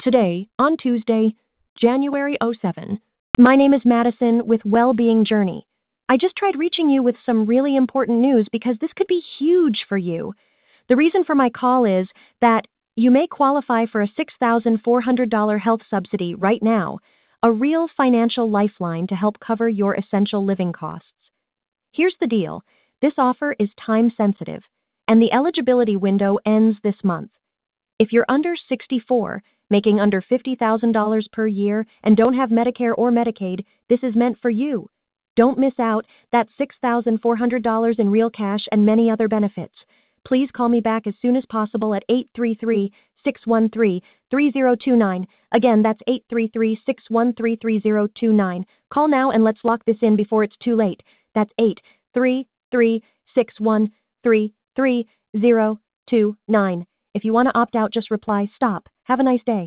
Today, on Tuesday, January 7. My name is Madison with Wellbeing Journey. I just tried reaching you with some really important news because this could be huge for you. The reason for my call is that you may qualify for a $6,400 health subsidy right now, a real financial lifeline to help cover your essential living costs. Here's the deal. This offer is time sensitive, and the eligibility window ends this month. If you're under 64, making under $50,000 per year, and don't have Medicare or Medicaid, this is meant for you. Don't miss out. That's $6,400 in real cash and many other benefits. Please call me back as soon as possible at 833-613-3029. Again, that's 833-613-3029. Call now and let's lock this in before it's too late. That's 833-613-3029. If you want to opt out, just reply, "Stop." Have a nice day.